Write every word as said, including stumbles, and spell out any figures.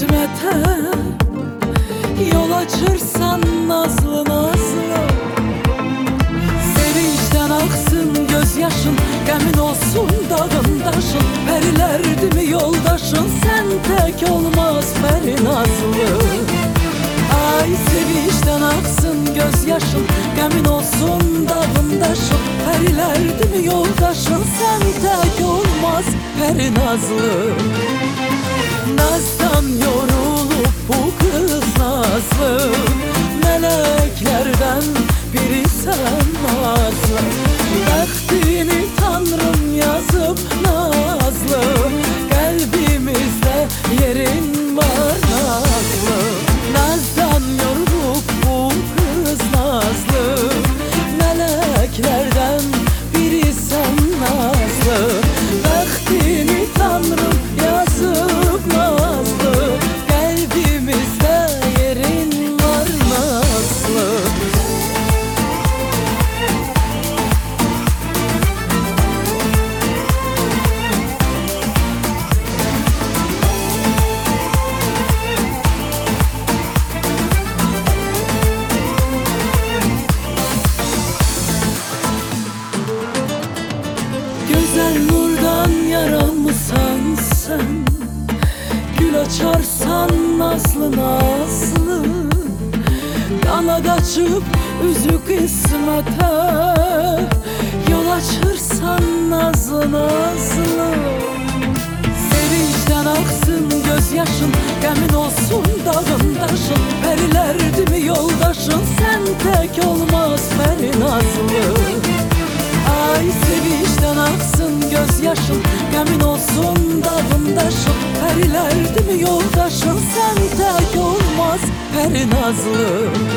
kısmete yol açırsan nazlı nazlı. Sevinçten aksın gözyaşın, emin olsun dağın taşın. Perilerdi mi yoldaşın, sen tek olmaz peri nazlı. Ay sevinçten aksın gözyaşın, emin olsun dağın taşın. Perilerdi mi yoldaşın, sen tek olmaz peri nazlı. Nazdan yorulup bu kız nazlı, meleklerden biri sen nazlı. Bəxtini Tanrım yazıp nazlı, kalbimizde yerin var nazlı. Nazdan yorulup bu kız nazlı, meleklerden biri sen nazlı. Bəxtini Tanrım yazıp nazlı, kalbimizde yerin var nazlı. Güzel nurdan yaranmışsan sen, gül açarsan nazlı nazlı. Kanat açıp üzü kısmete yol açırsan nazlı nazlı. Sevinçten aksın gözyaşın, emin olsun dağın taşın. Perilerdi mi yoldaşın, sen tek olmaz peri nazlı. Ay sevinçten aksın gözyaşın, emin olsun dağın taşın. Perilerdi mi yoldaşın, sen tek olmaz peri nazlı.